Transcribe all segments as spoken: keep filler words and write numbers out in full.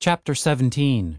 Chapter seventeen.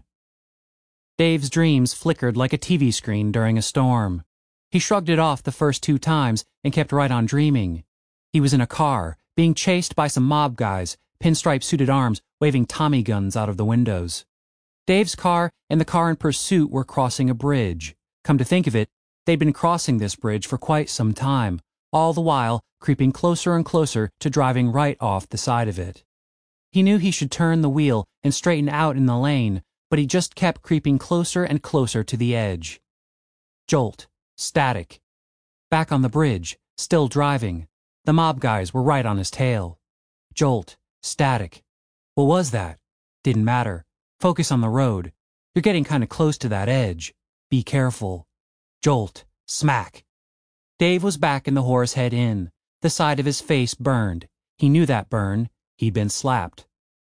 Dave's dreams flickered like a T V screen during a storm. He shrugged it off the first two times and kept right on dreaming. He was in a car, being chased by some mob guys, pinstripe-suited arms waving Tommy guns out of the windows. Dave's car and the car in pursuit were crossing a bridge. Come to think of it, they'd been crossing this bridge for quite some time, all the while creeping closer and closer to driving right off the side of it. He knew he should turn the wheel and straighten out in the lane, but he just kept creeping closer and closer to the edge. Jolt. Static. Back on the bridge, still driving. The mob guys were right on his tail. Jolt. Static. What was that? Didn't matter. Focus on the road. You're getting kind of close to that edge. Be careful. Jolt. Smack. Dave was back in the Horse Head Inn. The side of his face burned. He knew that burn. He'd been slapped.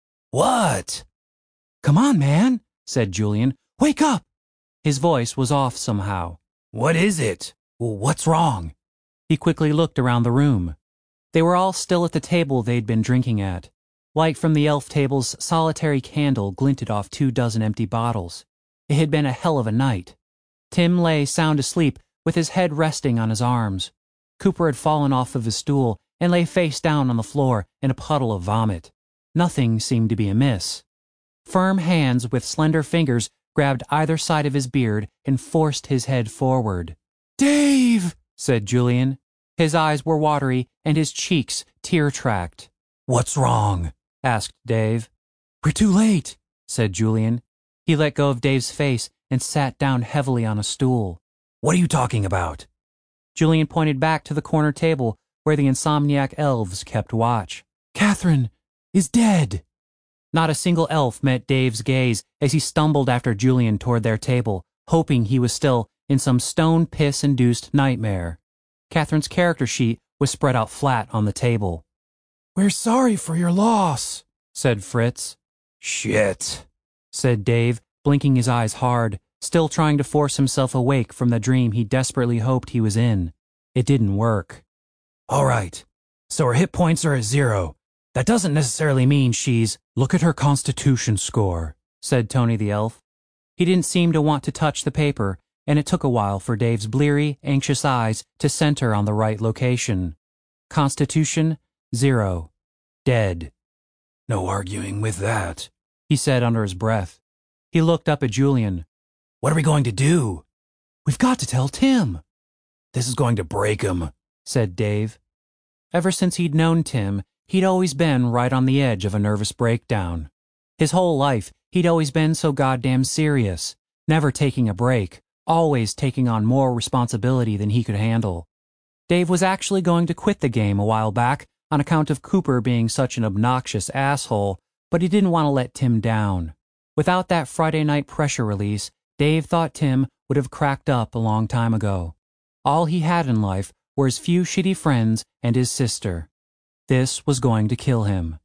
What? Come on, man, said Julian. Wake up! His voice was off somehow. What is it? What's wrong? He quickly looked around the room. They were all still at the table they'd been drinking at. Light from the elf table's solitary candle glinted off two dozen empty bottles. It had been a hell of a night. Tim lay sound asleep with his head resting on his arms. Cooper had fallen off of his stool and lay face down on the floor in a puddle of vomit. Nothing seemed to be amiss. Firm hands with slender fingers grabbed either side of his beard and forced his head forward. "Dave!" said Julian. His eyes were watery and his cheeks tear-tracked. "What's wrong?" asked Dave. "We're too late," said Julian. He let go of Dave's face and sat down heavily on a stool. "What are you talking about?" Julian pointed back to the corner table where the insomniac elves kept watch. "Catherine is dead." Not a single elf met Dave's gaze as he stumbled after Julian toward their table, hoping he was still in some stone piss-induced nightmare. Catherine's character sheet was spread out flat on the table. "We're sorry for your loss," said Fritz. "Shit," said Dave, blinking his eyes hard, still trying to force himself awake from the dream he desperately hoped he was in. It didn't work. "All right, so her hit points are at zero. That doesn't necessarily mean she's—" "Look at her constitution score," said Tony the elf. He didn't seem to want to touch the paper, and it took a while for Dave's bleary, anxious eyes to center on the right location. Constitution, zero. Dead. "No arguing with that," he said under his breath. He looked up at Julian. "What are we going to do?" "We've got to tell Tim." "This is going to break him," said Dave. Ever since he'd known Tim, he'd always been right on the edge of a nervous breakdown. His whole life, he'd always been so goddamn serious, never taking a break, always taking on more responsibility than he could handle. Dave was actually going to quit the game a while back on account of Cooper being such an obnoxious asshole, but he didn't want to let Tim down. Without that Friday night pressure release, Dave thought Tim would have cracked up a long time ago. All he had in life were his few shitty friends and his sister. This was going to kill him.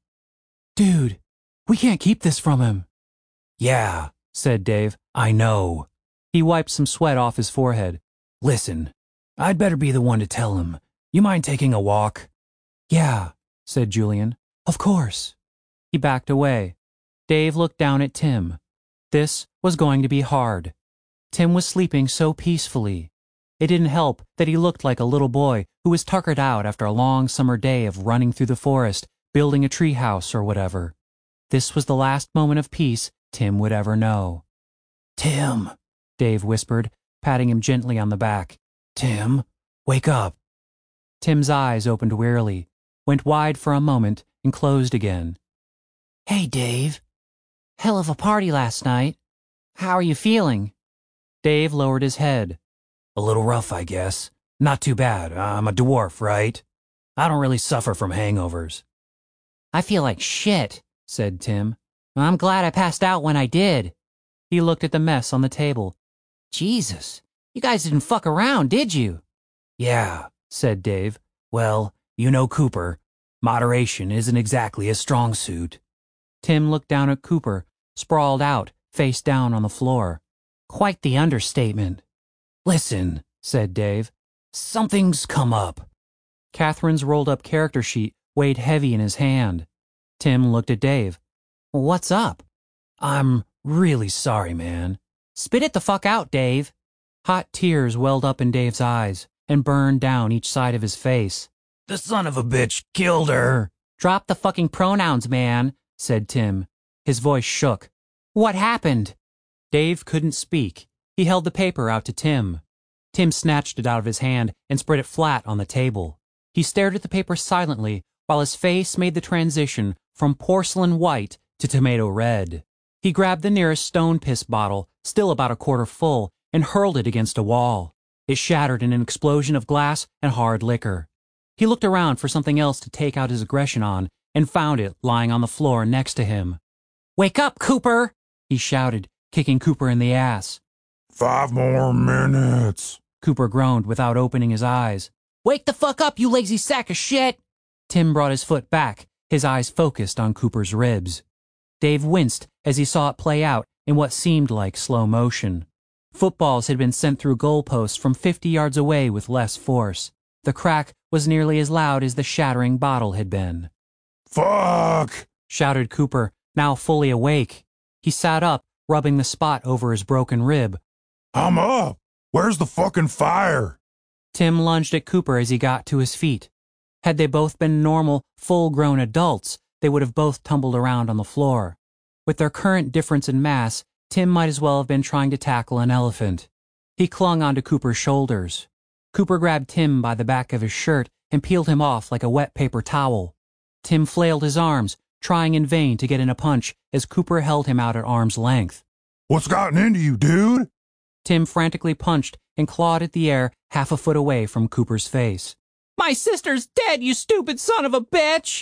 "Dude, we can't keep this from him." "Yeah," said Dave. "I know." He wiped some sweat off his forehead. "Listen, I'd better be the one to tell him. You mind taking a walk?" "Yeah," said Julian. "Of course." He backed away. Dave looked down at Tim. This was going to be hard. Tim was sleeping so peacefully. It didn't help that he looked like a little boy who was tuckered out after a long summer day of running through the forest, building a treehouse or whatever. This was the last moment of peace Tim would ever know. "Tim," Dave whispered, patting him gently on the back. "Tim, wake up." Tim's eyes opened wearily, went wide for a moment, and closed again. "Hey, Dave. Hell of a party last night. How are you feeling?" Dave lowered his head. "A little rough, I guess. Not too bad. I'm a dwarf, right? I don't really suffer from hangovers." "I feel like shit," said Tim. "I'm glad I passed out when I did." He looked at the mess on the table. "Jesus, you guys didn't fuck around, did you?" "Yeah," said Dave. "Well, you know Cooper. Moderation isn't exactly a strong suit." Tim looked down at Cooper, sprawled out, face down on the floor. "Quite the understatement." "Listen," said Dave. "Something's come up." Catherine's rolled-up character sheet weighed heavy in his hand. Tim looked at Dave. "What's up?" I'm really sorry, man. Spit it the fuck out, Dave. Hot tears welled up in Dave's eyes and burned down each side of his face. The son of a bitch killed her. Drop the fucking pronouns, man, said Tim. His voice shook. What happened? Dave couldn't speak. He held the paper out to Tim. Tim snatched it out of his hand and spread it flat on the table. He stared at the paper silently while his face made the transition from porcelain white to tomato red. He grabbed the nearest stone piss bottle, still about a quarter full, and hurled it against a wall. It shattered in an explosion of glass and hard liquor. He looked around for something else to take out his aggression on and found it lying on the floor next to him. Wake up, Cooper! He shouted, kicking Cooper in the ass. Five more minutes, Cooper groaned without opening his eyes. Wake the fuck up, you lazy sack of shit! Tim brought his foot back, his eyes focused on Cooper's ribs. Dave winced as he saw it play out in what seemed like slow motion. Footballs had been sent through goalposts from fifty yards away with less force. The crack was nearly as loud as the shattering bottle had been. Fuck! Shouted Cooper, now fully awake. He sat up, rubbing the spot over his broken rib. I'm up! Where's the fucking fire? Tim lunged at Cooper as he got to his feet. Had they both been normal, full-grown adults, they would have both tumbled around on the floor. With their current difference in mass, Tim might as well have been trying to tackle an elephant. He clung onto Cooper's shoulders. Cooper grabbed Tim by the back of his shirt and peeled him off like a wet paper towel. Tim flailed his arms, trying in vain to get in a punch as Cooper held him out at arm's length. What's gotten into you, dude? Tim frantically punched and clawed at the air half a foot away from Cooper's face. My sister's dead, you stupid son of a bitch!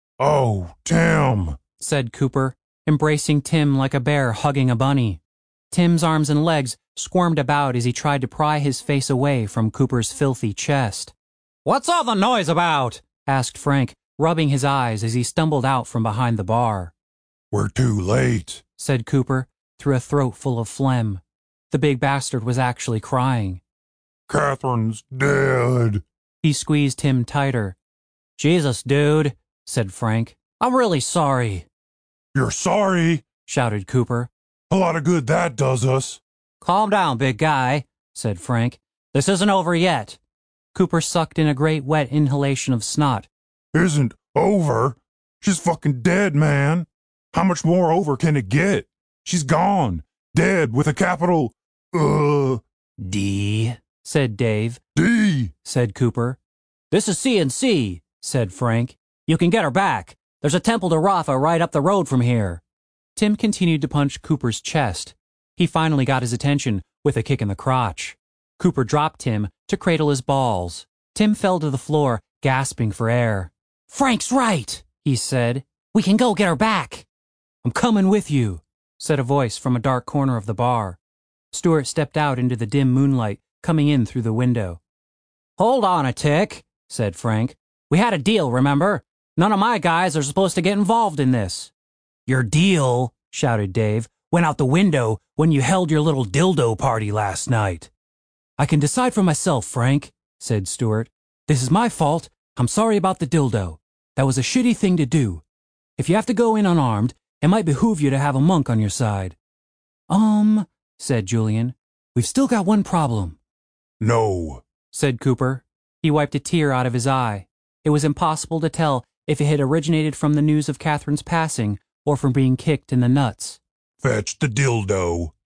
Oh, Tim, said Cooper, embracing Tim like a bear hugging a bunny. Tim's arms and legs squirmed about as he tried to pry his face away from Cooper's filthy chest. What's all the noise about? Asked Frank, rubbing his eyes as he stumbled out from behind the bar. We're too late, said Cooper, through a throat full of phlegm. The big bastard was actually crying. Catherine's dead. He squeezed Tim tighter. Jesus, dude, said Frank. I'm really sorry. You're sorry, shouted Cooper. A lot of good that does us. Calm down, big guy, said Frank. This isn't over yet. Cooper sucked in a great wet inhalation of snot. Isn't over? She's fucking dead, man. How much more over can it get? She's gone. Dead with a capital, uh... D, said Dave. D, said Cooper. This is C and C, said Frank. You can get her back. There's a temple to Rafa right up the road from here. Tim continued to punch Cooper's chest. He finally got his attention with a kick in the crotch. Cooper dropped Tim to cradle his balls. Tim fell to the floor, gasping for air. Frank's right, he said. We can go get her back. I'm coming with you, said a voice from a dark corner of the bar. Stuart stepped out into the dim moonlight, coming in through the window. Hold on a tick, said Frank. We had a deal, remember? None of my guys are supposed to get involved in this. Your deal, shouted Dave, went out the window when you held your little dildo party last night. I can decide for myself, Frank, said Stuart. This is my fault. I'm sorry about the dildo. That was a shitty thing to do. If you have to go in unarmed, it might behoove you to have a monk on your side. Um, said Julian, we've still got one problem. No, said Cooper. He wiped a tear out of his eye. It was impossible to tell if it had originated from the news of Catherine's passing or from being kicked in the nuts. Fetch the dildo.